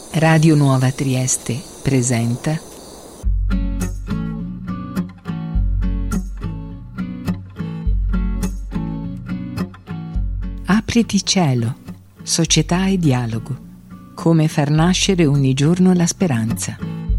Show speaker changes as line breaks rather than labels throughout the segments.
Radio Nuova Trieste presenta Apriti cielo, società e dialogo. Come far nascere ogni giorno la speranza.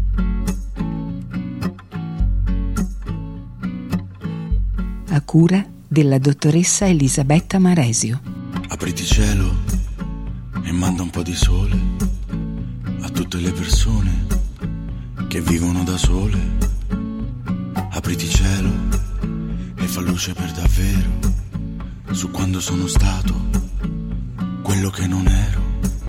A cura della dottoressa Elisabetta Maresio.
Apriti cielo e manda un po' di sole a tutte le persone che vivono da sole. Apriti cielo e fa luce per davvero su quando sono stato quello che non ero.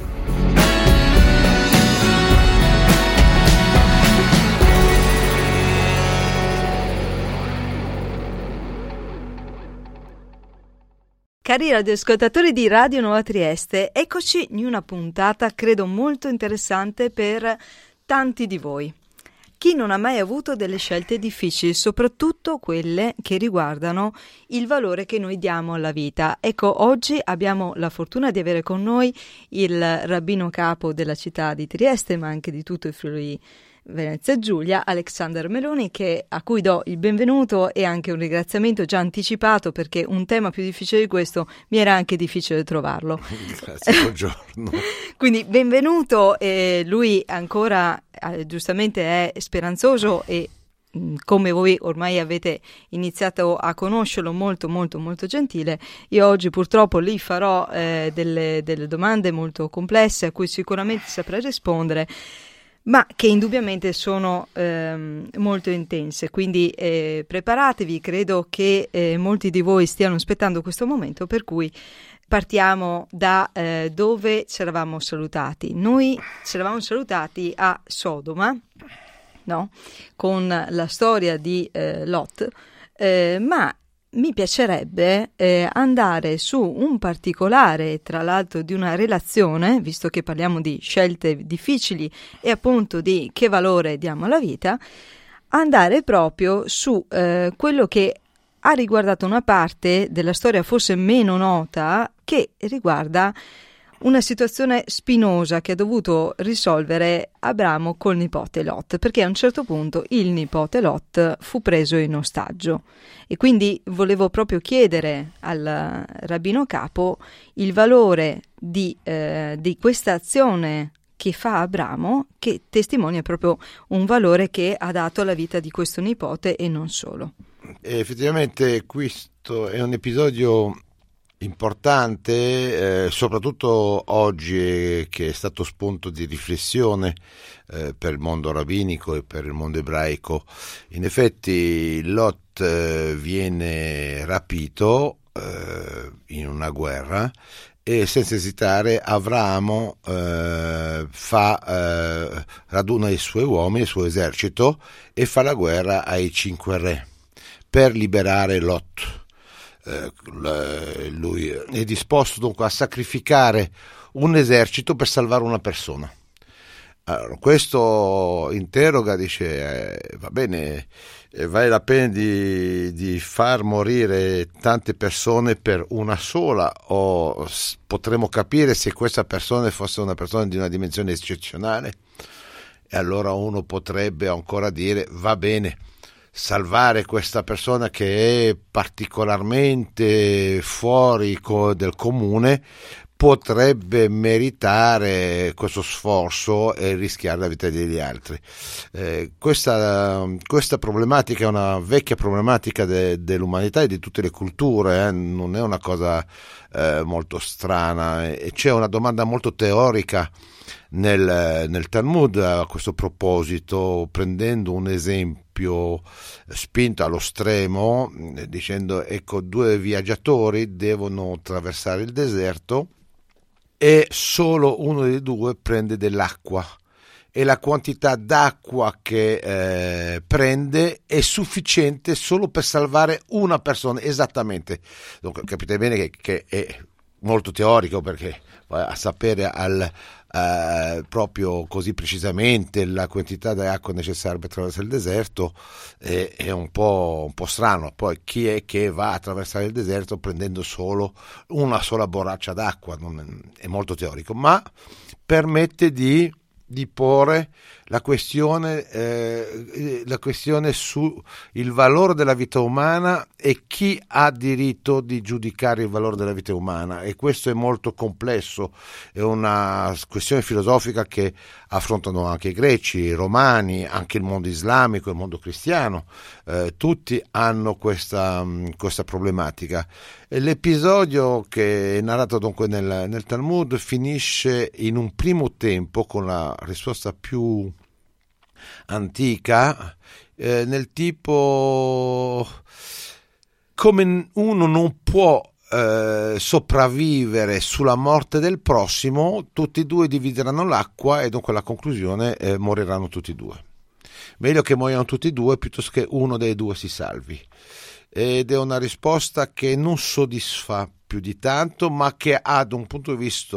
Cari radioascoltatori di Radio Nuova Trieste, eccoci in una puntata credo molto interessante per tanti di voi. Chi non ha mai avuto delle scelte difficili, soprattutto quelle che riguardano il valore che noi diamo alla vita. Ecco, oggi abbiamo la fortuna di avere con noi il rabbino capo della città di Trieste, ma anche di tutto il Friuli Venezia Giulia, Alexander Meloni, a cui do il benvenuto e anche un ringraziamento già anticipato, perché un tema più difficile di questo mi era anche difficile trovarlo.
Grazie, buongiorno.
Quindi benvenuto, lui ancora giustamente è speranzoso e come voi ormai avete iniziato a conoscerlo, molto molto molto gentile. Io oggi purtroppo gli farò delle domande molto complesse a cui sicuramente saprà rispondere, ma che indubbiamente sono molto intense, quindi preparatevi. Credo che molti di voi stiano aspettando questo momento, per cui partiamo da dove ci eravamo salutati. Noi ci eravamo salutati a Sodoma, no? Con la storia di Lot, ma mi piacerebbe andare su un particolare, tra l'altro di una relazione, visto che parliamo di scelte difficili e appunto di che valore diamo alla vita, andare proprio su quello che ha riguardato una parte della storia forse meno nota, che riguarda una situazione spinosa che ha dovuto risolvere Abramo col nipote Lot, perché a un certo punto il nipote Lot fu preso in ostaggio. E quindi volevo proprio chiedere al rabbino capo il valore di questa azione che fa Abramo, che testimonia proprio un valore che ha dato alla vita di questo nipote e non solo.
Effettivamente questo è un episodio importante, soprattutto oggi, che è stato spunto di riflessione per il mondo rabbinico e per il mondo ebraico. In effetti Lot viene rapito in una guerra e senza esitare Abramo raduna i suoi uomini, il suo esercito, e fa la guerra ai 5 re per liberare Lot. Lui è disposto dunque a sacrificare un esercito per salvare una persona. Allora, questo interroga, dice va bene, vale la pena di far morire tante persone per una sola, o potremmo capire se questa persona fosse una persona di una dimensione eccezionale, e allora uno potrebbe ancora dire va bene, salvare questa persona che è particolarmente fuori del comune potrebbe meritare questo sforzo e rischiare la vita degli altri. Questa problematica è una vecchia problematica dell'umanità e di tutte le culture, non è una cosa molto strana, e c'è una domanda molto teorica nel Talmud a questo proposito, prendendo un esempio spinto allo stremo, dicendo ecco, 2 viaggiatori devono attraversare il deserto e solo uno dei 2 prende dell'acqua, e la quantità d'acqua che prende è sufficiente solo per salvare una persona, esattamente. Dunque, capite bene che è molto teorico, perché a sapere proprio così precisamente la quantità di acqua necessaria per attraversare il deserto è un po' strano. Poi chi è che va a attraversare il deserto prendendo solo una sola borraccia d'acqua? È molto teorico, ma permette di di porre la questione su il valore della vita umana e chi ha diritto di giudicare il valore della vita umana, e questo è molto complesso, è una questione filosofica che affrontano anche i greci, i romani, anche il mondo islamico, il mondo cristiano, tutti hanno questa problematica. E l'episodio che è narrato dunque nel Talmud finisce in un primo tempo con la risposta più antica, nel tipo: come uno non può sopravvivere sulla morte del prossimo, tutti e due divideranno l'acqua e dunque la conclusione moriranno tutti e due. Meglio che muoiano tutti e due piuttosto che uno dei due si salvi. Ed è una risposta che non soddisfa più di tanto, ma che ha da un punto di vista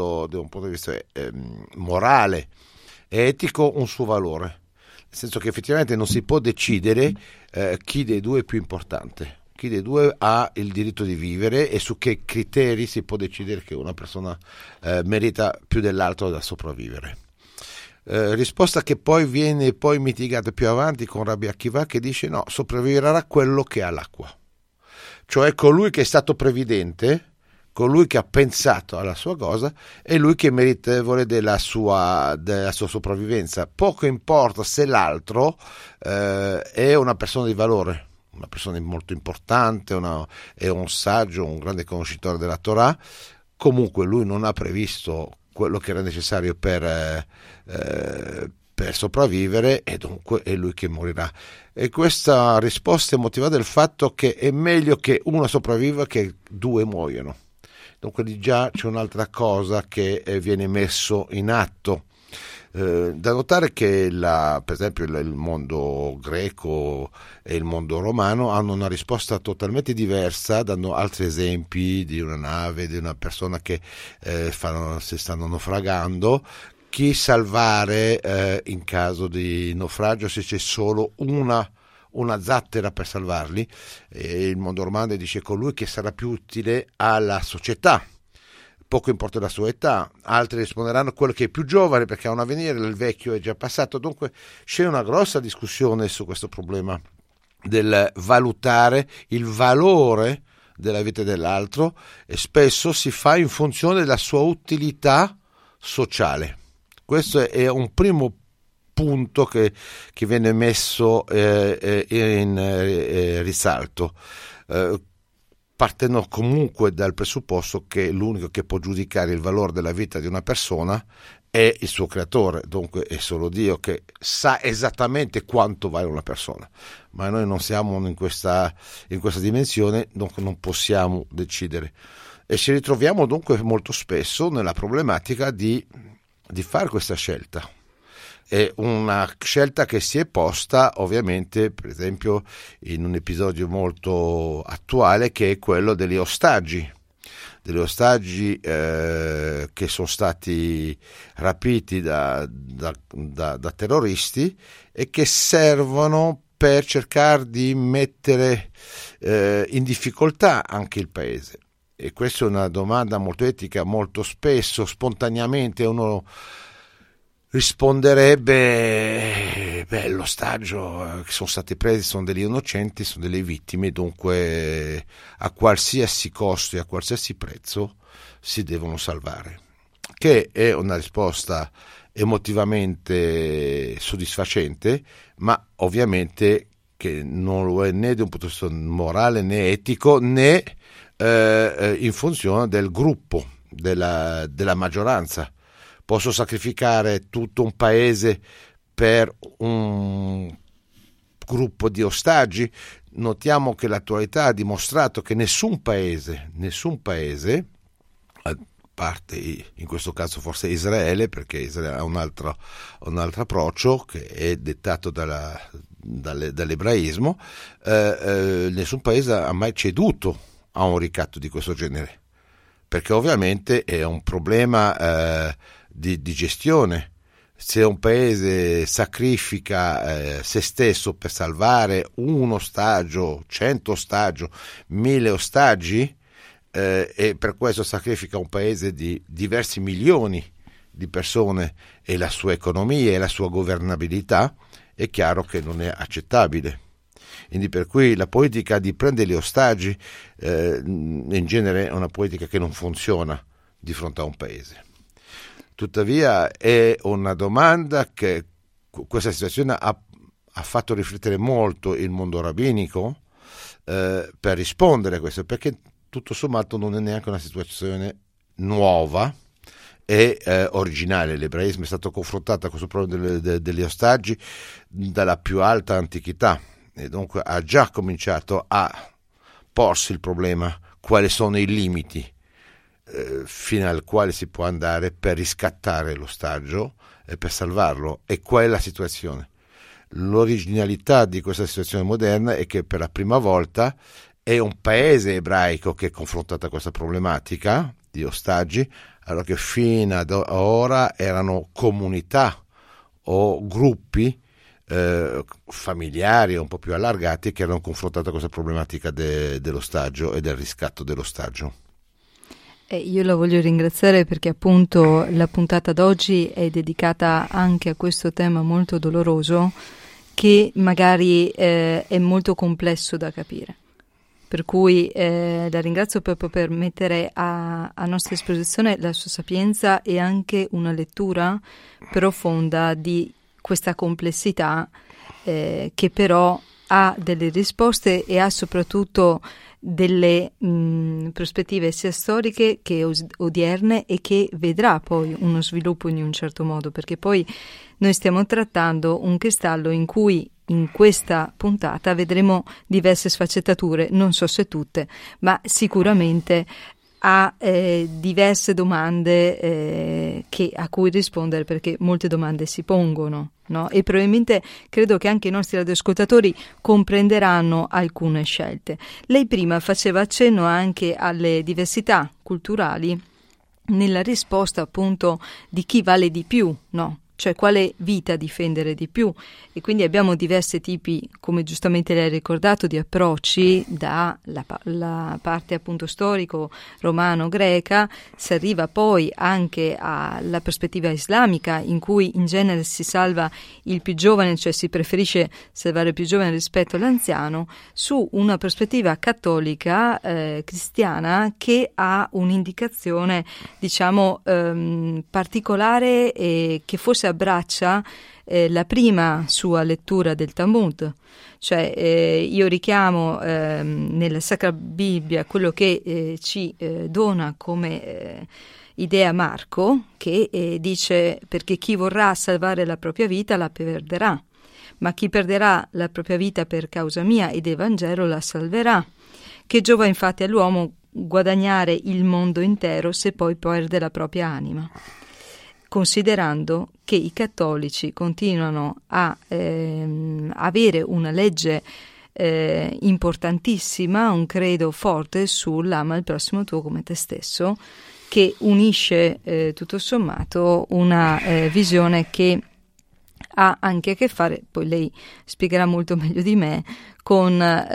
morale e etico un suo valore, nel senso che effettivamente non si può decidere chi dei due è più importante, chi dei due ha il diritto di vivere e su che criteri si può decidere che una persona merita più dell'altro da sopravvivere. Risposta che poi viene mitigata più avanti con Rabbi Akiva, che dice: no, sopravviverà quello che ha l'acqua, cioè colui che è stato previdente, colui che ha pensato alla sua cosa, è lui che è meritevole della sua sopravvivenza. Poco importa se l'altro è una persona di valore, una persona molto importante, è un saggio, un grande conoscitore della Torah. Comunque lui non ha previsto quello che era necessario per sopravvivere, e dunque è lui che morirà. E questa risposta è motivata dal fatto che è meglio che uno sopravviva che due muoiono. Dunque di già c'è un'altra cosa che viene messo in atto. Da notare che per esempio il mondo greco e il mondo romano hanno una risposta totalmente diversa, dando altri esempi di una nave, di una persona che si stanno naufragando, chi salvare in caso di naufragio se c'è solo una zattera per salvarli. E il mondo romano dice colui che sarà più utile alla società, poco importa la sua età. Altri risponderanno quello che è più giovane perché ha un avvenire, il vecchio è già passato. Dunque c'è una grossa discussione su questo problema del valutare il valore della vita dell'altro, e spesso si fa in funzione della sua utilità sociale. Questo è un primo punto che viene messo in risalto, partendo comunque dal presupposto che l'unico che può giudicare il valore della vita di una persona è il suo creatore, dunque è solo Dio che sa esattamente quanto vale una persona, ma noi non siamo in questa dimensione, dunque non possiamo decidere, e ci ritroviamo dunque molto spesso nella problematica di fare questa scelta. È una scelta che si è posta ovviamente, per esempio, in un episodio molto attuale, che è quello degli ostaggi che sono stati rapiti da terroristi e che servono per cercare di mettere in difficoltà anche il paese. E questa è una domanda molto etica. Molto spesso spontaneamente uno risponderebbe: l'ostaggio che sono stati presi sono degli innocenti, sono delle vittime, dunque a qualsiasi costo e a qualsiasi prezzo si devono salvare, che è una risposta emotivamente soddisfacente, ma ovviamente che non lo è né da un punto di vista morale né etico, né in funzione del gruppo, della maggioranza. Posso sacrificare tutto un paese per un gruppo di ostaggi? Notiamo che l'attualità ha dimostrato che nessun paese, a parte in questo caso forse Israele, perché Israele ha un altro approccio che è dettato dall'ebraismo, nessun paese ha mai ceduto a un ricatto di questo genere, perché ovviamente è un problema di gestione. Se un paese sacrifica se stesso per salvare un ostaggio, 100 ostaggi, 1000 ostaggi, e per questo sacrifica un paese di diversi milioni di persone e la sua economia e la sua governabilità, è chiaro che non è accettabile. Quindi per cui la politica di prendere gli ostaggi in genere è una politica che non funziona di fronte a un paese. Tuttavia è una domanda che questa situazione ha fatto riflettere molto il mondo rabbinico per rispondere a questo, perché tutto sommato non è neanche una situazione nuova e originale. L'ebraismo è stato confrontato a questo problema degli ostaggi dalla più alta antichità, e dunque ha già cominciato a porsi il problema quali sono i limiti fino al quale si può andare per riscattare l'ostaggio e per salvarlo, e qual è la situazione. L'originalità di questa situazione moderna è che per la prima volta è un paese ebraico che è confrontato a questa problematica di ostaggi, allora che fino ad ora erano comunità o gruppi familiari un po' più allargati che erano confrontati a questa problematica dell'ostaggio e del riscatto dell'ostaggio.
Io la voglio ringraziare perché appunto la puntata d'oggi è dedicata anche a questo tema molto doloroso, che magari è molto complesso da capire. Per cui la ringrazio proprio per mettere a nostra esposizione la sua sapienza e anche una lettura profonda di questa complessità che però ha delle risposte e ha soprattutto delle prospettive sia storiche che odierne, e che vedrà poi uno sviluppo in un certo modo, perché poi noi stiamo trattando un cristallo in cui in questa puntata vedremo diverse sfaccettature, non so se tutte, ma sicuramente ha diverse domande a cui rispondere, perché molte domande si pongono, no? E probabilmente credo che anche i nostri radioascoltatori comprenderanno alcune scelte. Lei prima faceva accenno anche alle diversità culturali nella risposta appunto di chi vale di più, no? Cioè quale vita difendere di più, e quindi abbiamo diversi tipi, come giustamente lei ha ricordato, di approcci dalla parte appunto storico romano-greca, si arriva poi anche alla prospettiva islamica, in cui in genere si salva il più giovane, cioè si preferisce salvare il più giovane rispetto all'anziano, su una prospettiva cattolica cristiana che ha un'indicazione diciamo particolare e che forse abbraccia la prima sua lettura del Talmud, cioè io richiamo nella Sacra Bibbia quello che ci dona come idea Marco, che dice: perché chi vorrà salvare la propria vita la perderà, ma chi perderà la propria vita per causa mia e del Vangelo la salverà. Che giova infatti all'uomo guadagnare il mondo intero se poi perde la propria anima? Considerando che i cattolici continuano a avere una legge importantissima, un credo forte sull'ama il prossimo tuo come te stesso, che unisce tutto sommato una visione che ha anche a che fare, poi lei spiegherà molto meglio di me, con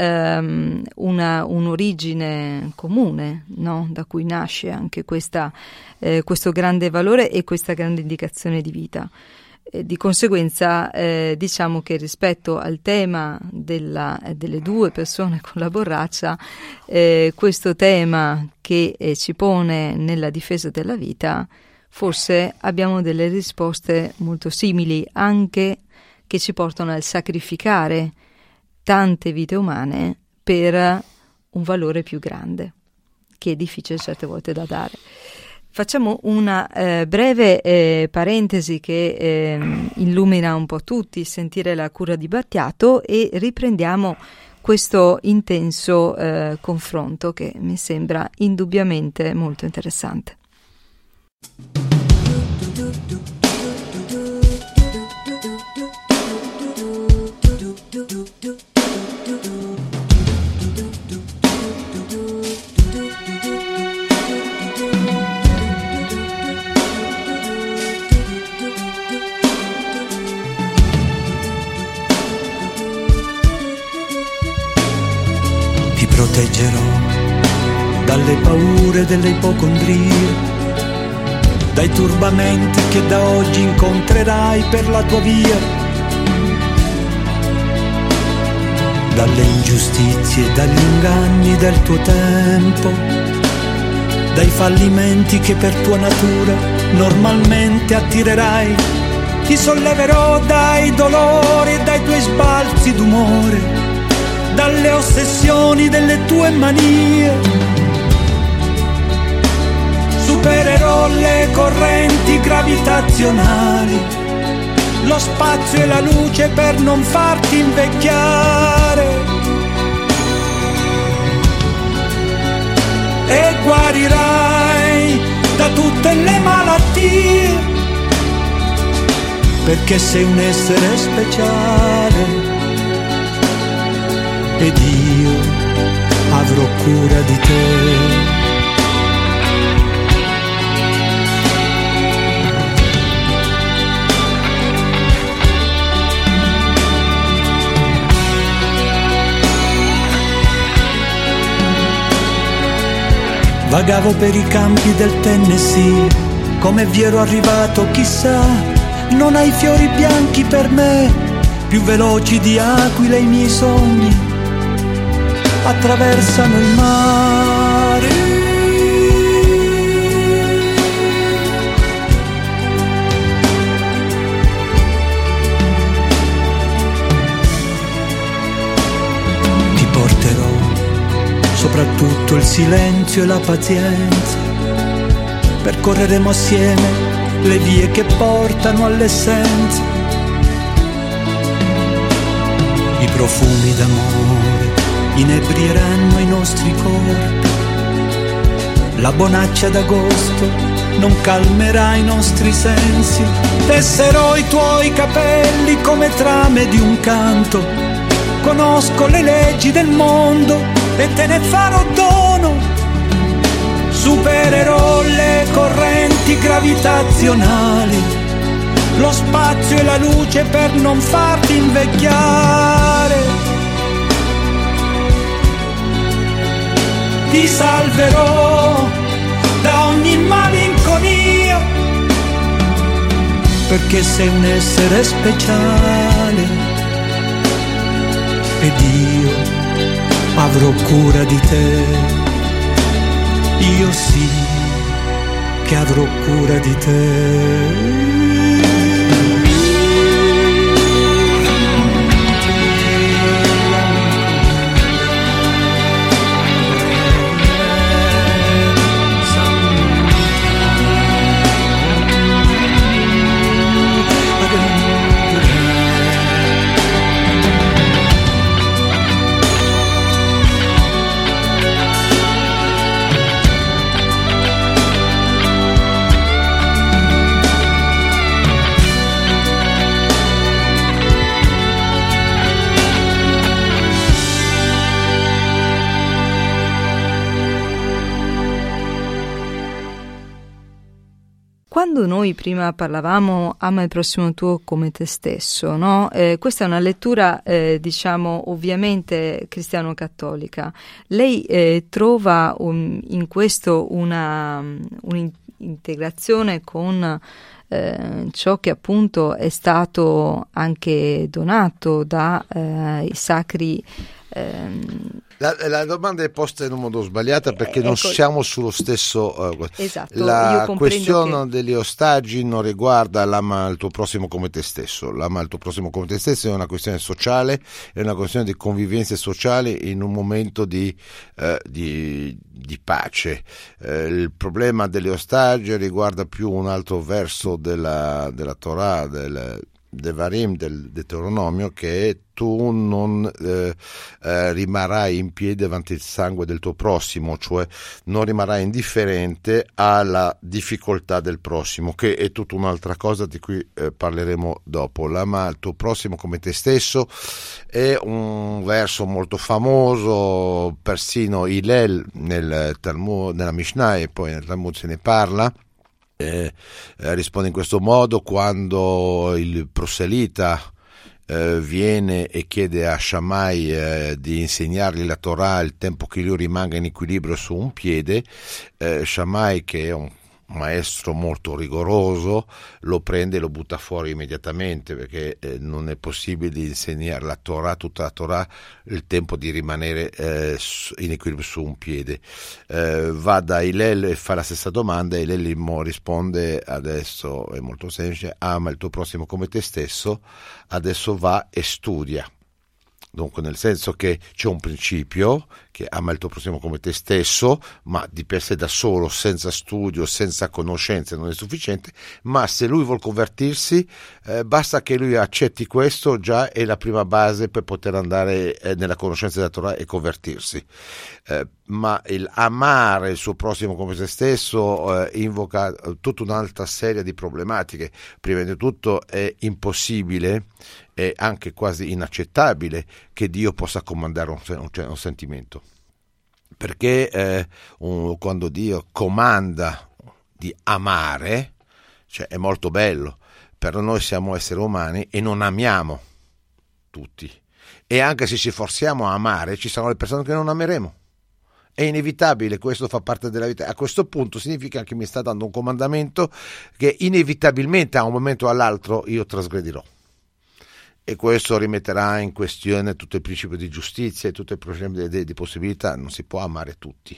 un'origine comune, no? Da cui nasce anche questo grande valore e questa grande indicazione di vita. Di conseguenza diciamo che rispetto al tema delle due persone con la borraccia, questo tema che ci pone nella difesa della vita, forse abbiamo delle risposte molto simili, anche che ci portano al sacrificare tante vite umane per un valore più grande, che è difficile certe volte da dare. Facciamo una breve parentesi che illumina un po' tutti, sentire la cura di Battiato, e riprendiamo questo intenso confronto che mi sembra indubbiamente molto interessante.
Ti proteggerò dalle paure delle ipocondrie,
dai turbamenti che da oggi incontrerai per la tua via, dalle ingiustizie, dagli inganni del tuo tempo, dai fallimenti che per tua natura normalmente attirerai. Ti solleverò dai dolori e dai tuoi sbalzi d'umore, dalle ossessioni delle tue manie. Supererò le correnti gravitazionali, lo spazio e la luce per non farti invecchiare. E guarirai da tutte le malattie, perché sei un essere speciale ed io avrò cura di te. Vagavo per i campi del Tennessee, come vi ero arrivato chissà. Non hai fiori bianchi per me, più veloci di aquile i miei sogni attraversano il mare. Ti porterò soprattutto il silenzio e la pazienza, percorreremo assieme le vie che portano all'essenza, i profumi d'amore inebrieranno i nostri corpi, la bonaccia d'agosto non calmerà i nostri sensi. Tesserò i tuoi capelli come trame di un canto, conosco le leggi del mondo e te ne farò dono. Supererò le correnti gravitazionali, lo spazio e la luce per non farti invecchiare. Ti salverò da ogni malinconia, perché sei un essere speciale ed io avrò cura di te. Io sì che avrò cura di te.
Quando noi prima parlavamo ama il prossimo tuo come te stesso, no? Questa è una lettura, diciamo, ovviamente cristiano-cattolica. Lei trova in questo un'integrazione con ciò che appunto è stato anche donato dai sacri.
La domanda è posta in un modo sbagliato perché non siamo sullo stesso.
Esatto,
la questione degli ostaggi non riguarda l'ama il tuo prossimo come te stesso. L'ama il tuo prossimo come te stesso è una questione sociale, è una questione di convivenza sociale in un momento di pace. Il problema degli ostaggi riguarda più un altro verso della Torah, del Devarim, del Deuteronomio, che tu non rimarrai in piedi davanti al sangue del tuo prossimo, cioè non rimarrai indifferente alla difficoltà del prossimo, che è tutta un'altra cosa di cui parleremo dopo. L'ama il tuo prossimo come te stesso è un verso molto famoso, persino Hillel nel Talmud, nella Mishnah, e poi nel Talmud se ne parla. Risponde in questo modo quando il proselita viene e chiede a Shammai di insegnargli la Torah il tempo che lui rimanga in equilibrio su un piede. Shammai, che è un maestro molto rigoroso, lo prende e lo butta fuori immediatamente, perché non è possibile insegnare la Torah, tutta la Torah, il tempo di rimanere in equilibrio su un piede. Va da Hillel e fa la stessa domanda, e Hillel risponde: adesso è molto semplice, ama il tuo prossimo come te stesso, adesso va e studia. Dunque, nel senso che c'è un principio che ama il tuo prossimo come te stesso, ma di per sé da solo, senza studio, senza conoscenze, non è sufficiente. Ma se lui vuol convertirsi, basta che lui accetti questo, già è la prima base per poter andare nella conoscenza della Torah e convertirsi. Ma il amare il suo prossimo come se stesso invoca tutta un'altra serie di problematiche. Prima di tutto è impossibile, è anche quasi inaccettabile che Dio possa comandare un sentimento, perché quando Dio comanda di amare, cioè è molto bello, però noi siamo esseri umani e non amiamo tutti, e anche se ci forziamo a amare ci saranno le persone che non ameremo. È inevitabile, questo fa parte della vita. A questo punto significa che mi sta dando un comandamento che inevitabilmente a un momento o all'altro io trasgredirò. E questo rimetterà in questione tutto il principio di giustizia e tutto il principio di possibilità. Non si può amare tutti.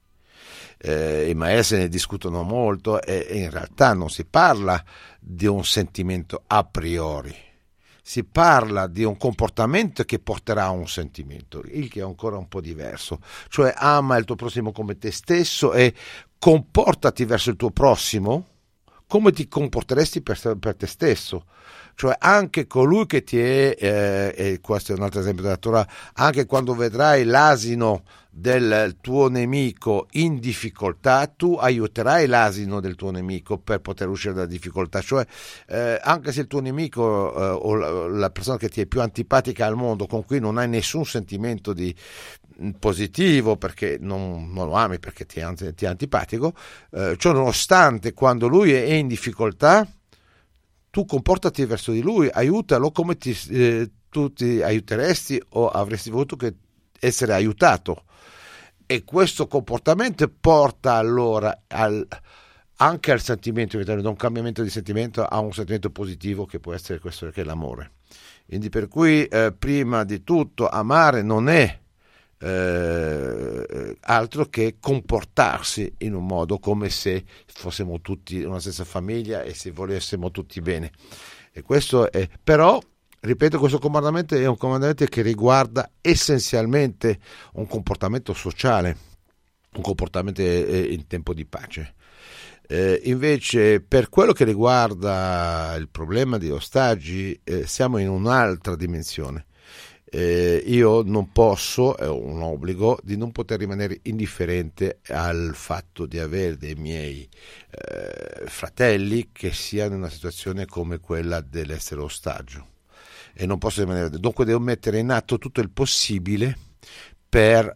I maestri ne discutono molto, e in realtà non si parla di un sentimento a priori. Si parla di un comportamento che porterà a un sentimento, il che è ancora un po' diverso. Cioè, ama il tuo prossimo come te stesso e comportati verso il tuo prossimo come ti comporteresti per te stesso. Cioè, anche colui che ti è, e questo è un altro esempio della Torah, anche quando vedrai l'asino del tuo nemico in difficoltà, tu aiuterai l'asino del tuo nemico per poter uscire dalla difficoltà. Cioè, anche se il tuo nemico o la persona che ti è più antipatica al mondo, con cui non hai nessun sentimento di positivo perché non lo ami, perché ti è antipatico, ciò nonostante, quando lui è in difficoltà, tu comportati verso di lui, aiutalo come tu ti aiuteresti o avresti voluto essere aiutato. E questo comportamento porta allora anche al sentimento, da un cambiamento di sentimento a un sentimento positivo, che può essere questo, che è l'amore. Quindi, per cui prima di tutto amare non è altro che comportarsi in un modo come se fossimo tutti una stessa famiglia e se volessimo tutti bene. E questo è, però, ripeto, questo comandamento è un comandamento che riguarda essenzialmente un comportamento sociale, un comportamento in tempo di pace. Invece, per quello che riguarda il problema degli ostaggi, siamo in un'altra dimensione. Io non posso, è un obbligo, di non poter rimanere indifferente al fatto di avere dei miei fratelli che siano in una situazione come quella dell'essere ostaggio, e non posso rimanere, dunque devo mettere in atto tutto il possibile per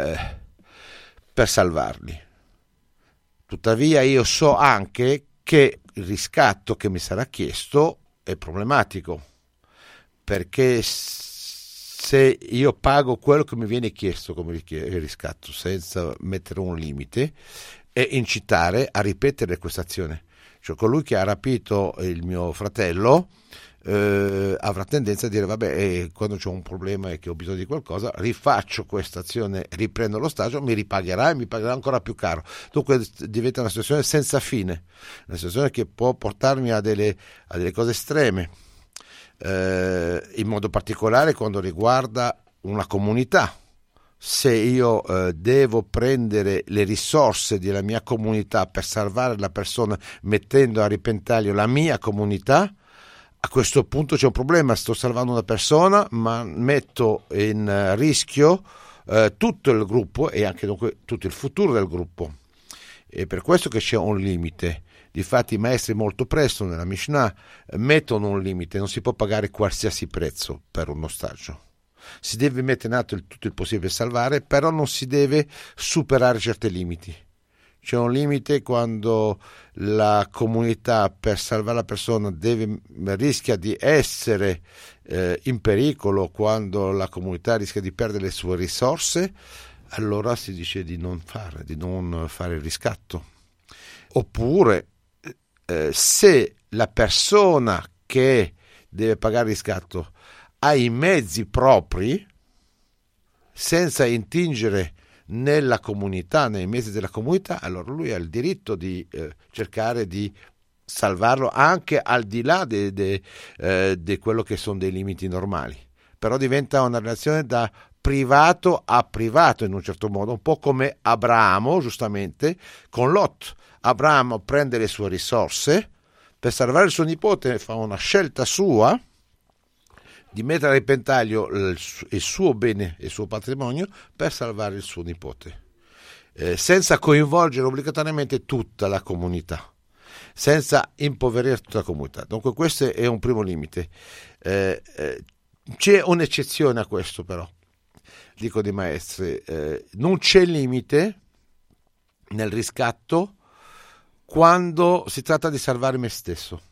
salvarli. Tuttavia io so anche che il riscatto che mi sarà chiesto è problematico, perché se io pago quello che mi viene chiesto come riscatto senza mettere un limite e incitare a ripetere questa azione, cioè colui che ha rapito il mio fratello avrà tendenza a dire vabbè, quando c'è un problema e che ho bisogno di qualcosa rifaccio questa azione, riprendo l'ostaggio, mi ripagherà e mi pagherà ancora più caro. Dunque diventa una situazione senza fine, una situazione che può portarmi a delle cose estreme. In modo particolare quando riguarda una comunità. Se io devo prendere le risorse della mia comunità per salvare la persona mettendo a repentaglio la mia comunità, a questo punto c'è un problema. Sto salvando una persona ma metto in rischio tutto il gruppo e anche dunque tutto il futuro del gruppo. È per questo che c'è un limite. Difatti i maestri molto presto nella Mishnah mettono un limite, non si può pagare qualsiasi prezzo per un ostaggio. Si deve mettere in atto tutto il possibile per salvare, però non si deve superare certi limiti. C'è un limite quando la comunità per salvare la persona rischia di essere in pericolo, quando la comunità rischia di perdere le sue risorse, allora si dice di non fare il riscatto. Oppure se la persona che deve pagare il riscatto ha i mezzi propri, senza intingere nella comunità, nei mezzi della comunità, allora lui ha il diritto di cercare di salvarlo anche al di là di quello che sono dei limiti normali. Però diventa una relazione da privato a privato in un certo modo, un po' come Abramo, giustamente, con Lot. Abramo prende le sue risorse per salvare il suo nipote, fa una scelta sua di mettere a repentaglio il suo bene e il suo patrimonio per salvare il suo nipote, senza coinvolgere obbligatoriamente tutta la comunità, senza impoverire tutta la comunità. Dunque questo è un primo limite. C'è un'eccezione a questo, però, dico dei maestri, non c'è limite nel riscatto quando si tratta di salvare me stesso,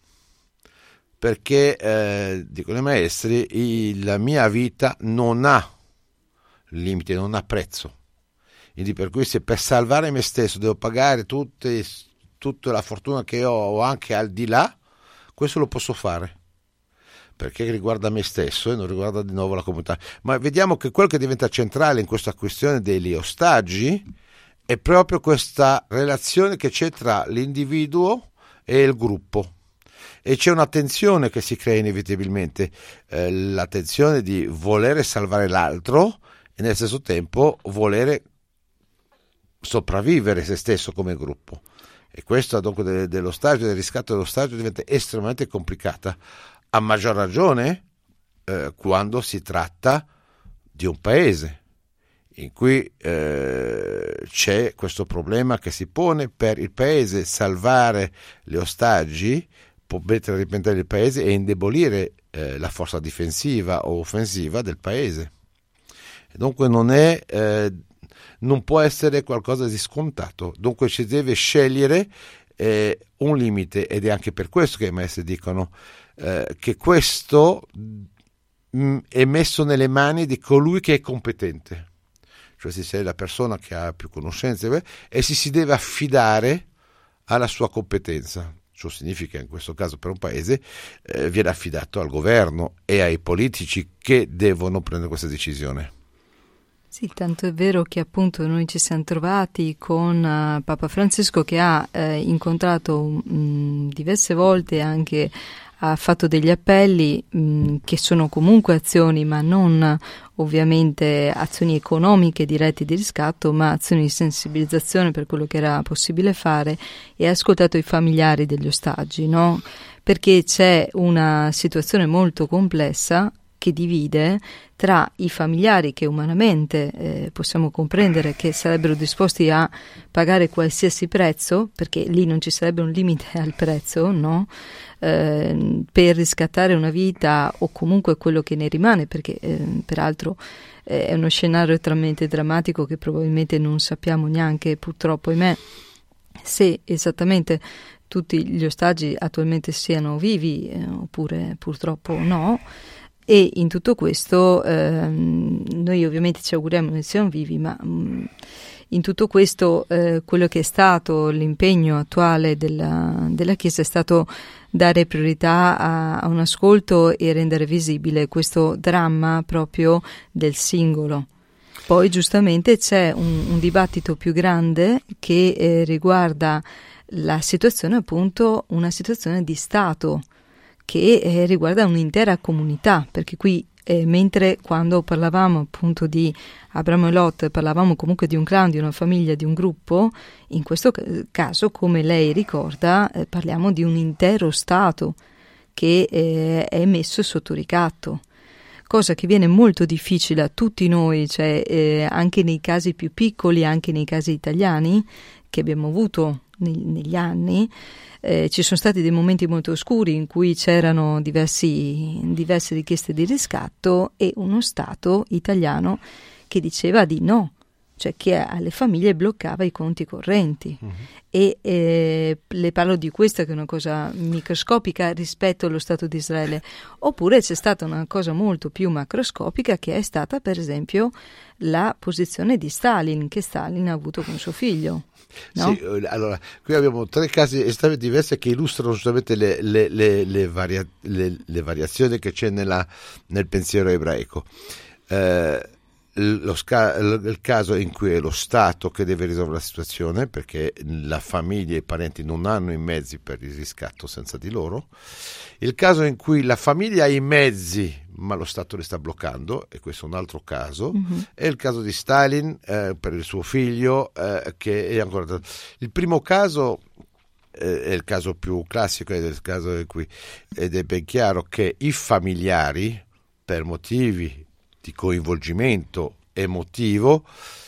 perché dicono i maestri, la mia vita non ha limite, non ha prezzo, quindi per cui se per salvare me stesso devo pagare tutta la fortuna che ho o anche al di là, questo lo posso fare perché riguarda me stesso e non riguarda di nuovo la comunità. Ma vediamo che quello che diventa centrale in questa questione degli ostaggi è proprio questa relazione che c'è tra l'individuo e il gruppo, e c'è una tensione che si crea inevitabilmente, la tensione di volere salvare l'altro e nel stesso tempo volere sopravvivere se stesso come gruppo, e questo dunque dell'ostaggio, del riscatto dell'ostaggio diventa estremamente complicata, a maggior ragione quando si tratta di un paese in cui c'è questo problema che si pone per il paese. Salvare gli ostaggi può mettere a repentaglio il paese e indebolire la forza difensiva o offensiva del paese. E dunque non può essere qualcosa di scontato, dunque si deve scegliere un limite, ed è anche per questo che i maestri dicono che questo è messo nelle mani di colui che è competente, cioè se sei la persona che ha più conoscenze e si deve affidare alla sua competenza. Ciò significa, in questo caso per un paese, viene affidato al governo e ai politici che devono prendere questa decisione.
Sì, tanto è vero che appunto noi ci siamo trovati con Papa Francesco, che ha incontrato diverse volte, anche ha fatto degli appelli che sono comunque azioni, ma non ovviamente azioni economiche dirette di riscatto, ma azioni di sensibilizzazione per quello che era possibile fare, e ha ascoltato i familiari degli ostaggi, no? Perché c'è una situazione molto complessa che divide tra i familiari che umanamente possiamo comprendere che sarebbero disposti a pagare qualsiasi prezzo, perché lì non ci sarebbe un limite al prezzo, no? Per riscattare una vita o comunque quello che ne rimane, perché peraltro è uno scenario talmente drammatico che probabilmente non sappiamo neanche, purtroppo, ahimè, se esattamente tutti gli ostaggi attualmente siano vivi oppure purtroppo no. E in tutto questo noi ovviamente ci auguriamo che siano vivi, ma in tutto questo quello che è stato l'impegno attuale della Chiesa è stato dare priorità a un ascolto e rendere visibile questo dramma proprio del singolo. Poi giustamente c'è un dibattito più grande che riguarda la situazione, appunto una situazione di Stato, che riguarda un'intera comunità, perché qui mentre quando parlavamo appunto di Abramo e Lot parlavamo comunque di un clan, di una famiglia, di un gruppo, in questo caso, come lei ricorda, parliamo di un intero Stato che è messo sotto ricatto, cosa che viene molto difficile a tutti noi, cioè anche nei casi più piccoli, anche nei casi italiani che abbiamo avuto negli anni. Ci sono stati dei momenti molto oscuri in cui c'erano diverse richieste di riscatto e uno Stato italiano che diceva di no, cioè che alle famiglie bloccava i conti correnti. E le parlo di questa che è una cosa microscopica rispetto allo Stato di Israele. Oppure c'è stata una cosa molto più macroscopica, che è stata per esempio la posizione di Stalin, che Stalin ha avuto con suo figlio. no?
Sì, allora, qui abbiamo 3 casi estremamente diversi che illustrano giustamente le variazioni che c'è nel pensiero ebraico. Il caso in cui è lo Stato che deve risolvere la situazione, perché la famiglia e i parenti non hanno i mezzi per il riscatto senza di loro. Il caso in cui la famiglia ha i mezzi ma lo Stato li sta bloccando, e questo è un altro caso. È il caso di Stalin per il suo figlio, che è ancora... Il primo caso è il caso più classico, è il caso in cui, ed è ben chiaro che i familiari, per motivi di coinvolgimento emotivo,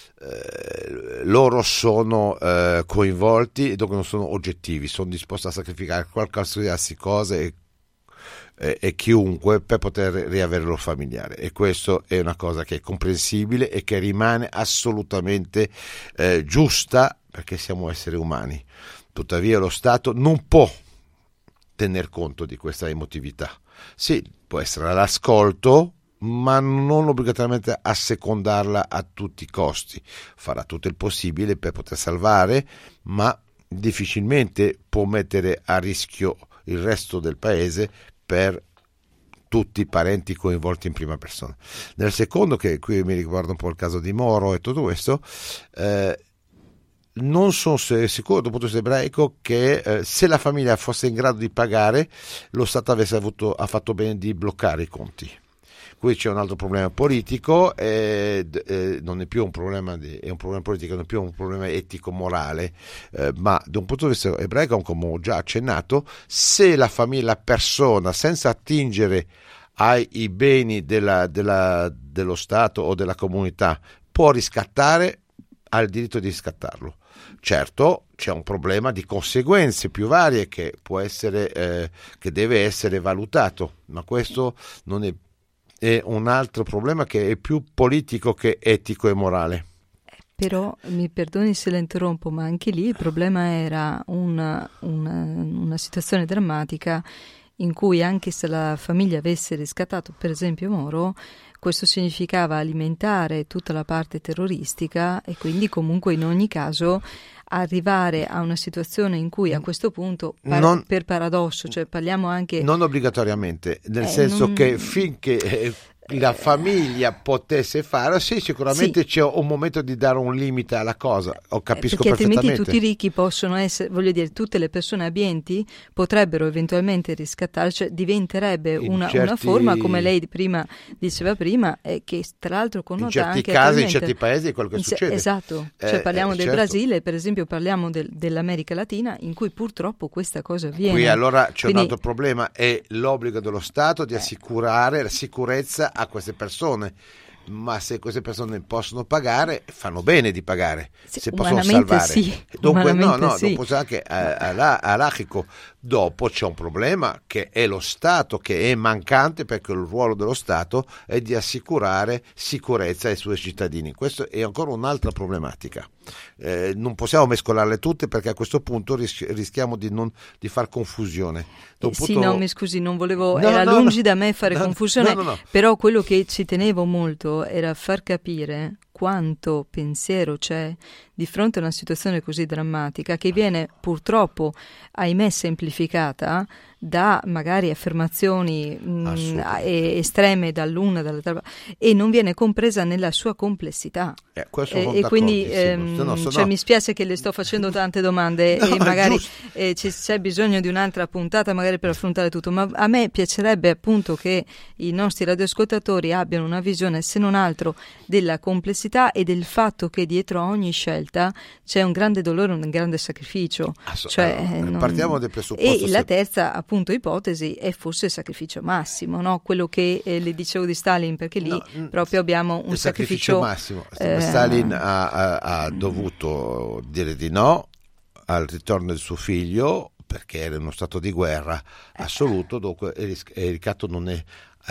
loro sono coinvolti e dunque non sono oggettivi, sono disposti a sacrificare qualsiasi cosa e chiunque per poter riavere il loro familiare, e questo è una cosa che è comprensibile e che rimane assolutamente giusta, perché siamo esseri umani. Tuttavia lo Stato non può tener conto di questa emotività. Sì, può essere all'ascolto, ma non obbligatoriamente assecondarla a tutti i costi. Farà tutto il possibile per poter salvare, ma difficilmente può mettere a rischio il resto del paese per tutti i parenti coinvolti in prima persona. Nel secondo, che qui mi riguarda un po' il caso di Moro e tutto questo, non sono sicuro dal punto di vista ebraico che se la famiglia fosse in grado di pagare, lo Stato ha fatto bene di bloccare i conti. Qui c'è un altro problema politico, non è più un problema è un problema politico, non è più un problema etico-morale, ma da un punto di vista ebraico, come ho già accennato, se la famiglia, la persona, senza attingere ai beni dello Stato o della comunità, può riscattare, ha il diritto di riscattarlo. Certo, c'è un problema di conseguenze più varie che può essere, che deve essere valutato, ma questo non è un altro problema che è più politico che etico e morale.
Però, mi perdoni se la interrompo, ma anche lì il problema era una situazione drammatica in cui, anche se la famiglia avesse riscattato per esempio Moro, questo significava alimentare tutta la parte terroristica e quindi comunque in ogni caso arrivare a una situazione in cui a questo punto, per paradosso, cioè parliamo anche...
Non obbligatoriamente, nel senso che finché la famiglia potesse fare, sì, sicuramente c'è un momento di dare un limite alla cosa, capisco
perché
perfettamente.
Altrimenti tutti i ricchi possono essere, voglio dire, tutte le persone abbienti potrebbero eventualmente riscattare, cioè diventerebbe una forma, come lei diceva prima, che tra l'altro connota anche...
In certi casi, in certi paesi è quello che succede.
Esatto, cioè parliamo del Brasile, per esempio parliamo dell'America Latina, in cui purtroppo questa cosa avviene.
Qui allora c'è un altro problema, è l'obbligo dello Stato di assicurare la sicurezza a queste persone, ma se queste persone possono pagare, fanno bene di pagare, se possono salvare.
Sì,
dunque
sì.
dopo c'è anche alachico. Dopo c'è un problema che è lo Stato che è mancante, perché il ruolo dello Stato è di assicurare sicurezza ai suoi cittadini. Questo è ancora un'altra problematica. Non possiamo mescolarle tutte, perché a questo punto rischiamo di far confusione.
Sì, no, mi scusi, non volevo, lungi da me fare confusione, però quello che ci tenevo molto era far capire quanto pensiero c'è di fronte a una situazione così drammatica, che viene purtroppo, ahimè, semplificata da magari affermazioni estreme dall'una dall'altra, e non viene compresa nella sua complessità. E quindi cioè, mi spiace che le sto facendo tante domande e magari c'è bisogno di un'altra puntata magari per affrontare tutto, ma a me piacerebbe appunto che i nostri radioascoltatori abbiano una visione, se non altro, della complessità e del fatto che dietro a ogni scelta c'è un grande dolore, un grande sacrificio.
Partiamo del presupposto.
E la terza appunto ipotesi è forse il sacrificio massimo, no? Quello che le dicevo di Stalin, perché lì proprio abbiamo un sacrificio
massimo. Stalin ha dovuto dire di no al ritorno del suo figlio, perché era in uno stato di guerra assoluto, dunque il ricatto non è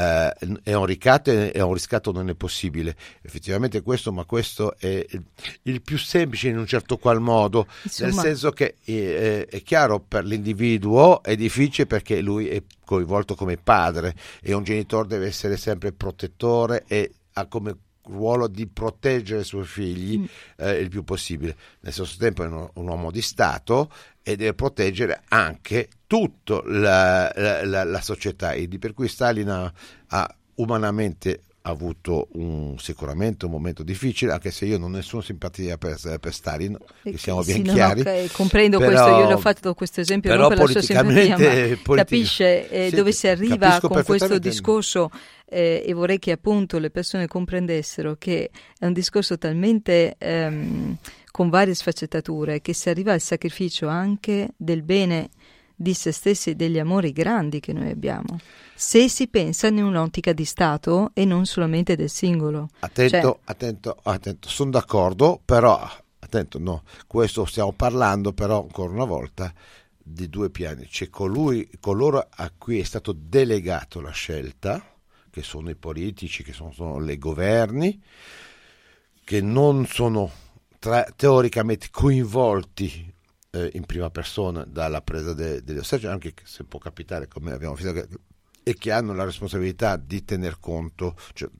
un riscatto non è possibile effettivamente questo, ma questo è il più semplice in un certo qual modo. Insomma, nel senso che è chiaro, per l'individuo è difficile perché lui è coinvolto come padre, e un genitore deve essere sempre protettore e ha come ruolo di proteggere i suoi figli il più possibile. Nel stesso tempo è un uomo di Stato e deve proteggere anche tutta la società, e per cui Stalin ha umanamente avuto sicuramente un momento difficile, anche se io non ho nessuna simpatia per Stalin, che siamo ben chiari.
Comprendo
però,
questo, io le ho fatto questo esempio non per la sua simpatia, ma capisce dove si arriva con questo discorso, e vorrei che appunto le persone comprendessero che è un discorso talmente con varie sfaccettature che si arriva al sacrificio anche del bene di se stessi e degli amori grandi che noi abbiamo, se si pensa in un'ottica di Stato e non solamente del singolo.
Attento, sono d'accordo, però attento, no, questo stiamo parlando però ancora una volta di due piani. C'è coloro a cui è stato delegato la scelta, che sono i politici, che sono i governi, che non sono teoricamente coinvolti in prima persona dalla presa degli ostaggi, anche se può capitare, come abbiamo visto, e che hanno la responsabilità di tener conto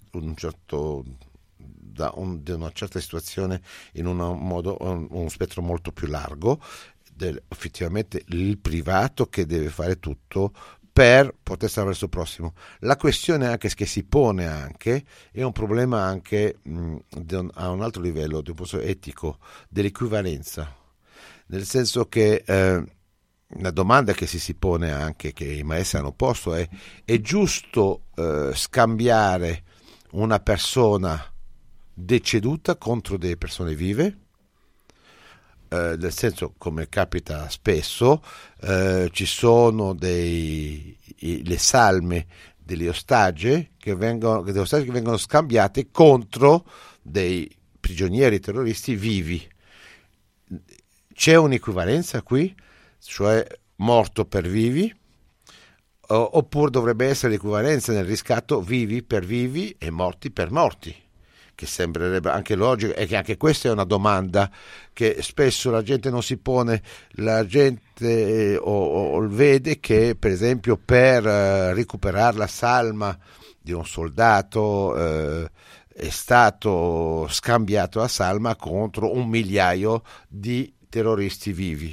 di una certa situazione in uno spettro molto più largo, effettivamente il privato che deve fare tutto per poter salvare il suo prossimo. La questione anche che si pone anche è un problema anche a un altro livello, di un punto etico, dell'equivalenza. Nel senso che la domanda che si pone anche, che i maestri hanno posto, è giusto scambiare una persona deceduta contro delle persone vive? Nel senso, come capita spesso, ci sono le salme degli ostaggi che vengono scambiate contro dei prigionieri terroristi vivi. C'è un'equivalenza qui, cioè morto per vivi, oppure dovrebbe essere l'equivalenza nel riscatto vivi per vivi e morti per morti, che sembrerebbe anche logico, e che anche questa è una domanda che spesso la gente non si pone. La gente o vede che, per esempio, per recuperare la salma di un soldato è stato scambiato la salma contro 1 migliaio di terroristi vivi.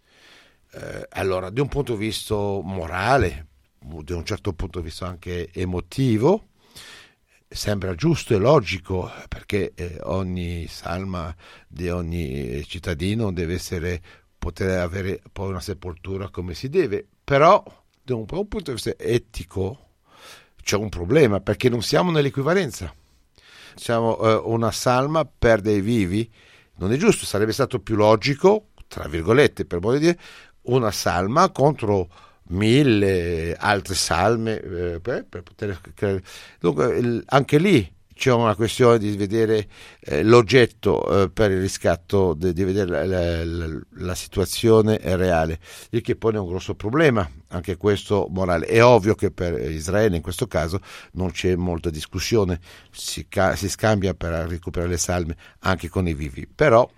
Allora, di un punto di vista morale, da un certo punto di vista anche emotivo, sembra giusto e logico, perché ogni salma di ogni cittadino deve poter avere poi una sepoltura come si deve. Però da un punto di vista etico c'è un problema, perché non siamo nell'equivalenza. Siamo una salma per dei vivi. Non è giusto, sarebbe stato più logico, tra virgolette, per modo di dire, una salma contro 1000 altre salme per poter. Dunque, anche lì c'è una questione di vedere l'oggetto per il riscatto, di vedere la situazione reale, il che pone un grosso problema, anche questo morale. È ovvio che per Israele in questo caso non c'è molta discussione, si scambia per recuperare le salme anche con i vivi, però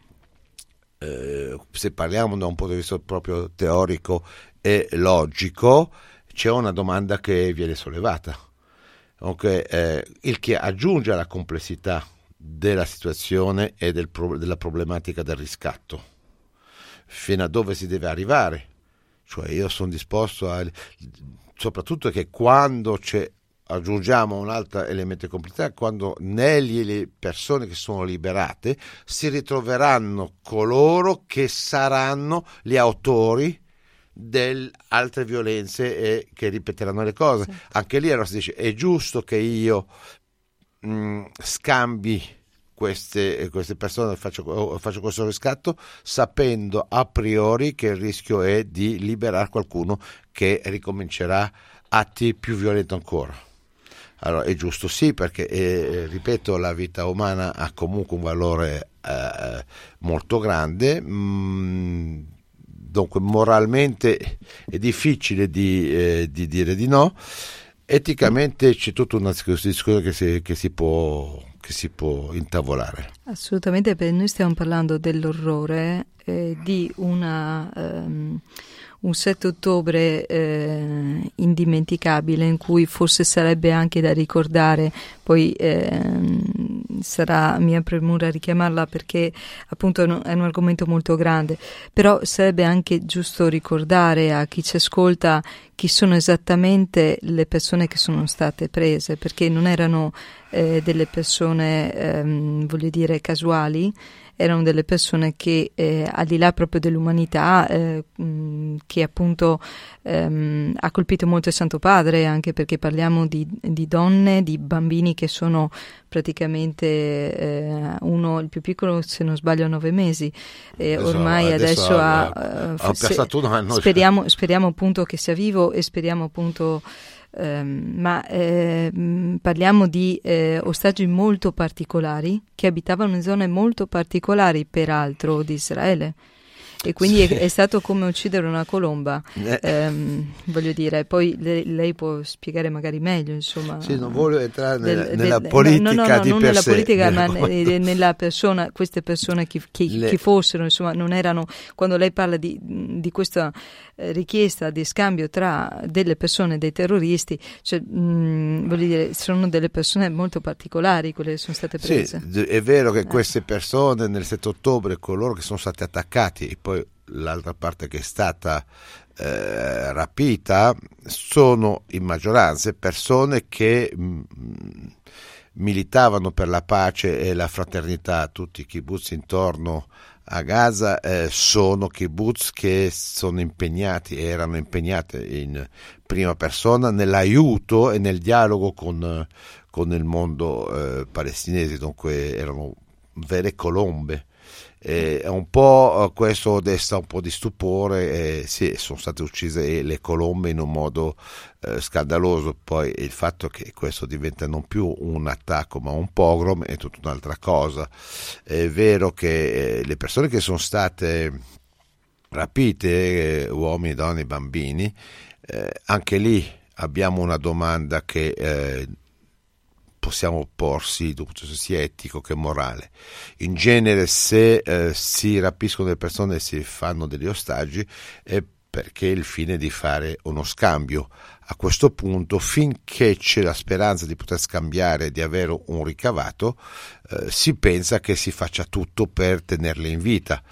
se parliamo da un punto di vista proprio teorico e logico, c'è una domanda che viene sollevata, il che aggiunge alla complessità della situazione e della problematica del riscatto, fino a dove si deve arrivare. Cioè, io sono disposto soprattutto che quando aggiungiamo un altro elemento di complessità, quando le persone che sono liberate si ritroveranno coloro che saranno gli autori di altre violenze e che ripeteranno le cose. Sì. Anche lì allora si dice: è giusto che io scambi queste persone, faccio questo riscatto sapendo a priori che il rischio è di liberare qualcuno che ricomincerà atti più violenti ancora. Allora è giusto, sì, perché ripeto, la vita umana ha comunque un valore molto grande. Dunque moralmente è difficile di dire di no. Eticamente c'è tutta una discussione che si può intavolare.
Assolutamente, perché noi stiamo parlando dell'orrore di un 7 ottobre indimenticabile, in cui forse sarebbe anche da ricordare, poi sarà mia premura richiamarla perché appunto è un argomento molto grande, però sarebbe anche giusto ricordare a chi ci ascolta chi sono esattamente le persone che sono state prese, perché non erano delle persone, voglio dire, casuali, erano delle persone che al di là proprio dell'umanità, che appunto ha colpito molto il Santo Padre, anche perché parliamo di donne, di bambini che sono praticamente uno, il più piccolo se non sbaglio, 9 mesi, ormai adesso ha
passato un anno.
Speriamo appunto che sia vivo e speriamo appunto parliamo di ostaggi molto particolari che abitavano in zone molto particolari peraltro di Israele, e quindi è stato come uccidere una colomba, voglio dire, poi lei può spiegare magari meglio, insomma.
Sì, non voglio entrare nella politica
no,
di
non
per
nella
sé,
politica, ma nella persona, queste persone chi fossero, insomma, non erano, quando lei parla di questa richiesta di scambio tra delle persone e dei terroristi, cioè, voglio dire, sono delle persone molto particolari quelle che sono state prese.
Sì, è vero che queste persone nel 7 ottobre, coloro che sono stati attaccati e poi l'altra parte che è stata rapita, sono in maggioranza persone che militavano per la pace e la fraternità. Tutti i kibbutz intorno a Gaza sono kibbutz che sono erano impegnati in prima persona nell'aiuto e nel dialogo con il mondo palestinese, dunque erano vere colombe. È un po' questo desta un po' di stupore, sì, sono state uccise le colombe in un modo scandaloso. Poi il fatto che questo diventa non più un attacco ma un pogrom è tutta un'altra cosa. È vero che le persone che sono state rapite, uomini, donne, bambini, anche lì abbiamo una domanda che possiamo porsi, sia etico che morale. In genere, se si rapiscono le persone e si fanno degli ostaggi, è perché il fine è di fare uno scambio. A questo punto, finché c'è la speranza di poter scambiare, di avere un ricavato, si pensa che si faccia tutto per tenerle in vita.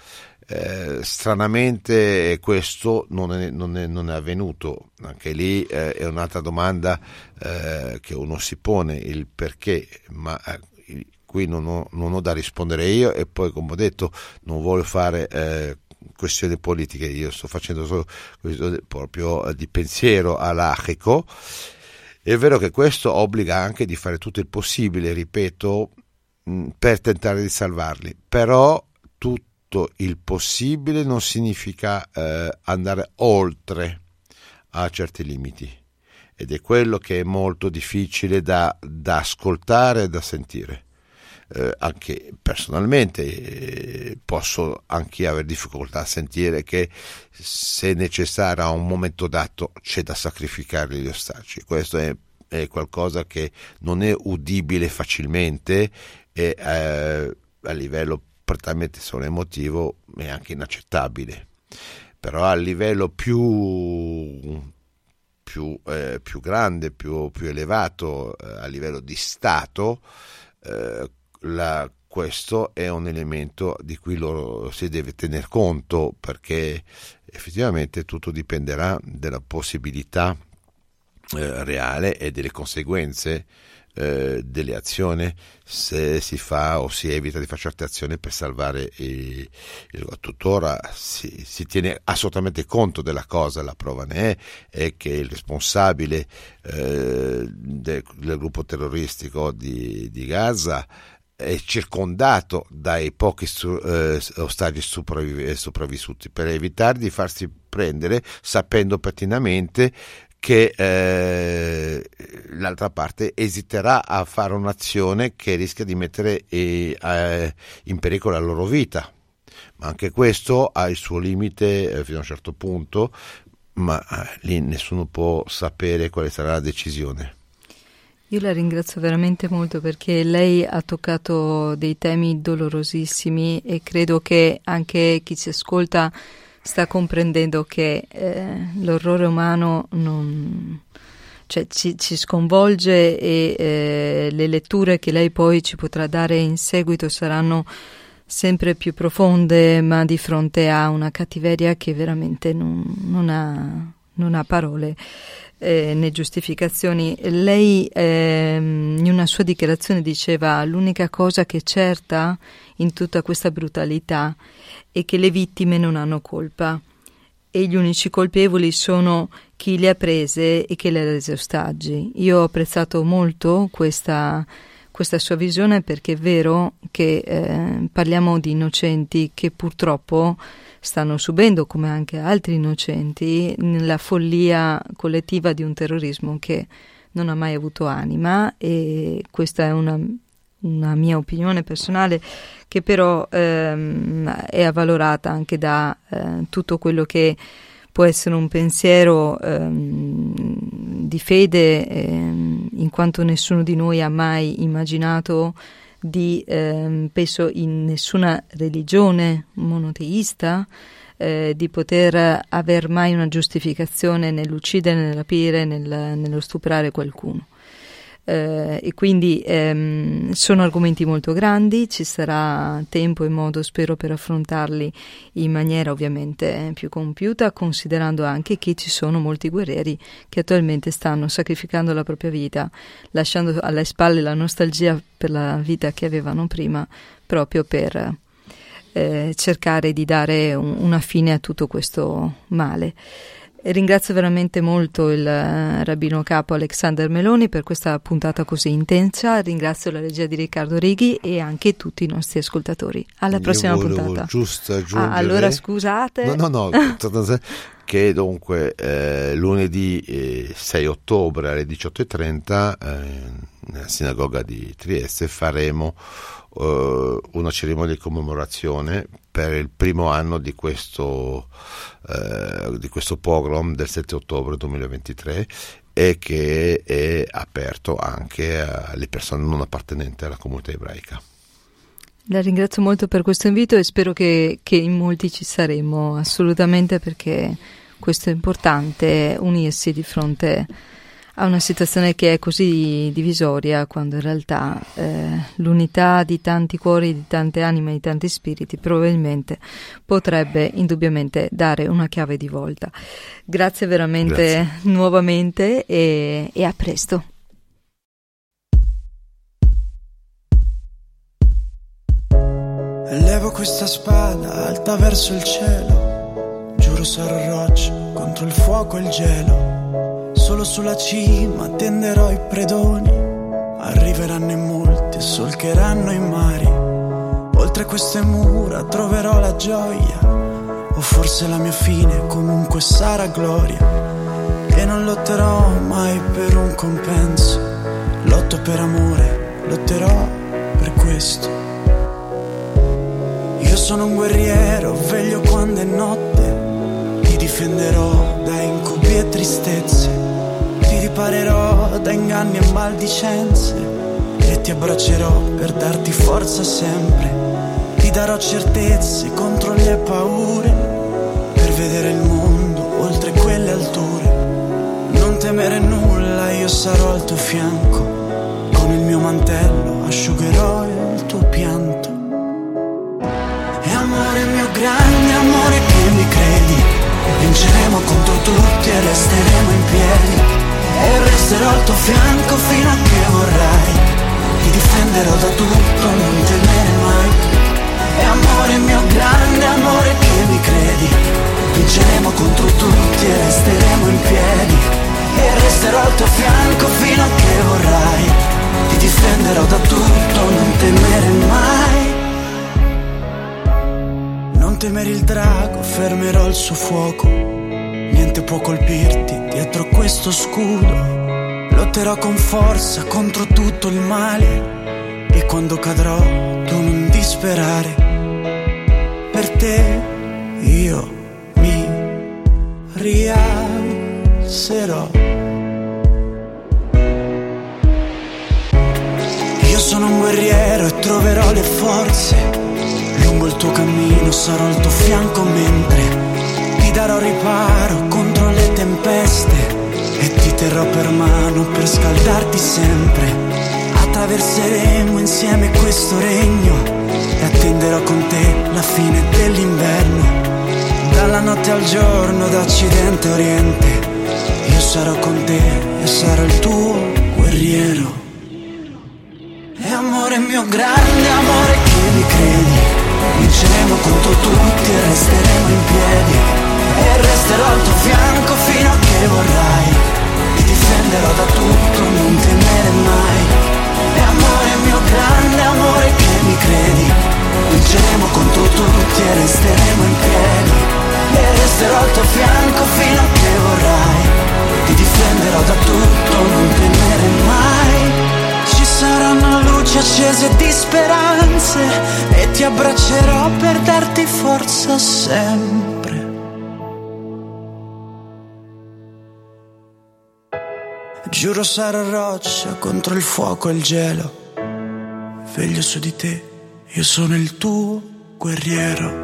Stranamente questo non è avvenuto. Anche lì è un'altra domanda che uno si pone, il perché, ma qui non ho da rispondere io, e poi, come ho detto, non voglio fare questioni politiche, io sto facendo solo proprio di pensiero alachico. È vero che questo obbliga anche di fare tutto il possibile, ripeto, per tentare di salvarli, però tutto il possibile non significa andare oltre a certi limiti, ed è quello che è molto difficile da ascoltare e da sentire. Anche personalmente posso anche avere difficoltà a sentire che, se necessario, a un momento dato c'è da sacrificare gli ostaggi. Questo è qualcosa che non è udibile facilmente, e a livello prettamente solo emotivo è anche inaccettabile. Però a livello più grande, più elevato, a livello di Stato, questo è un elemento di cui si deve tener conto, perché effettivamente tutto dipenderà dalla possibilità reale e delle conseguenze delle azioni, se si fa o si evita di fare certe azioni per salvare tuttora si tiene assolutamente conto della cosa. La prova ne è che il responsabile del gruppo terroristico di Gaza è circondato dai pochi ostaggi sopravvissuti, per evitare di farsi prendere, sapendo pertinamente che l'altra parte esiterà a fare un'azione che rischia di mettere in pericolo la loro vita. Ma anche questo ha il suo limite fino a un certo punto, ma lì nessuno può sapere quale sarà la decisione.
Io la ringrazio veramente molto, perché lei ha toccato dei temi dolorosissimi, e credo che anche chi ci ascolta sta comprendendo che l'orrore umano non cioè ci sconvolge, e le letture che lei poi ci potrà dare in seguito saranno sempre più profonde, ma di fronte a una cattiveria che veramente non ha parole né giustificazioni. Lei in una sua dichiarazione diceva: l'unica cosa che è certa in tutta questa brutalità è che le vittime non hanno colpa e gli unici colpevoli sono chi le ha prese e che le ha rese ostaggi. Io ho apprezzato molto questa sua visione, perché è vero che parliamo di innocenti che purtroppo stanno subendo, come anche altri innocenti, la follia collettiva di un terrorismo che non ha mai avuto anima. E questa è una mia opinione personale, che però è avvalorata anche da tutto quello che può essere un pensiero di fede, in quanto nessuno di noi ha mai immaginato penso in nessuna religione monoteista, di poter aver mai una giustificazione nell'uccidere, nel rapire, nello stuprare qualcuno. E quindi sono argomenti molto grandi, ci sarà tempo e modo, spero, per affrontarli in maniera ovviamente più compiuta, considerando anche che ci sono molti guerrieri che attualmente stanno sacrificando la propria vita, lasciando alle spalle la nostalgia per la vita che avevano prima, proprio per cercare di dare una fine a tutto questo male. Ringrazio veramente molto il rabbino capo Alexander Meloni per questa puntata così intensa. Ringrazio la regia di Riccardo Righi e anche tutti i nostri ascoltatori. Alla prossima puntata.
Giusto aggiungere.
Allora scusate.
No, che dunque lunedì 6 ottobre alle 18:30 nella sinagoga di Trieste faremo una cerimonia di commemorazione per il primo anno di questo pogrom del 7 ottobre 2023, e che è aperto anche alle persone non appartenenti alla comunità ebraica.
La ringrazio molto per questo invito e spero che in molti ci saremo, assolutamente, perché questo è importante, unirsi di fronte a una situazione che è così divisoria, quando in realtà l'unità di tanti cuori, di tante anime, di tanti spiriti probabilmente potrebbe indubbiamente dare una chiave di volta. Grazie veramente. Grazie. Nuovamente e a presto.
Levo questa spada alta verso il cielo, giuro sarò roccia contro il fuoco e il gelo. Solo sulla cima tenderò i predoni, arriveranno in molti e solcheranno i mari. Oltre queste mura troverò la gioia, o forse la mia fine, comunque sarà gloria. E non lotterò mai per un compenso, lotto per amore, lotterò per questo. Io sono un guerriero, veglio quando è notte, ti difenderò da incubi e tristezze. Ti riparerò da inganni e maldicenze e ti abbraccerò per darti forza sempre. Ti darò certezze contro le paure, per vedere il mondo oltre quelle alture. Non temere nulla, io sarò al tuo fianco, con il mio mantello asciugherò il tuo pianto. E amore mio grande amore che mi credi, vinceremo contro tutti e resteremo in piedi. E resterò al tuo fianco fino a che vorrai, ti difenderò da tutto, non temere mai. E amore mio grande amore che mi credi, vinceremo contro tutti e resteremo in piedi. E resterò al tuo fianco fino a che vorrai, ti difenderò da tutto, non temere mai. Non temere il drago, fermerò il suo fuoco, niente può colpirti dietro questo scudo. Lotterò con forza contro tutto il male, e quando cadrò tu non disperare. Per te io mi rialzerò. Io sono un guerriero e troverò le forze, lungo il tuo cammino sarò al tuo fianco mentre ti darò riparo contro le tempeste. e ti terrò per mano per scaldarti sempre. Attraverseremo insieme questo regno e attenderò con te la fine dell'inverno. Dalla notte al giorno, da occidente a oriente, io sarò con te e sarò il tuo guerriero. E amore mio, grande amore che mi credi, vinceremo contro tutti e resteremo in piedi. E resterò al tuo fianco fino a che vorrai, ti difenderò da tutto, non temere mai. E amore mio, grande amore che mi credi, vinceremo contro tutti e resteremo in piedi. E resterò al tuo fianco fino a che vorrai, ti difenderò da tutto, non temere mai. Ci saranno luci accese di speranze e ti abbraccerò per darti forza sempre. Giuro sarò roccia contro il fuoco e il gelo, veglio su di te, io sono il tuo guerriero.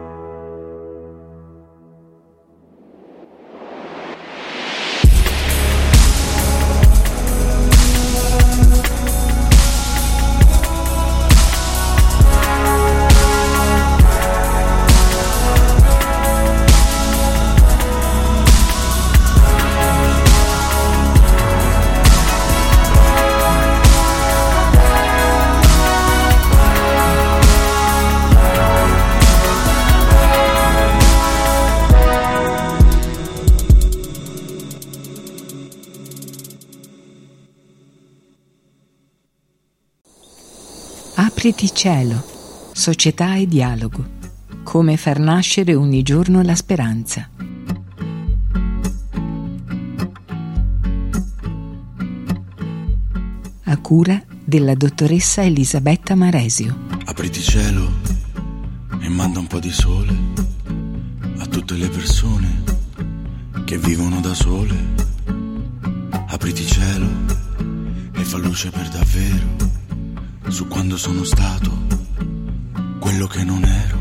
Apriti cielo, società e dialogo. Come far nascere ogni giorno la speranza. A cura della dottoressa Elisabetta Maresio.
Apriti cielo e manda un po' di sole a tutte le persone che vivono da sole. Apriti cielo e fa luce per davvero su quando sono stato quello che non ero.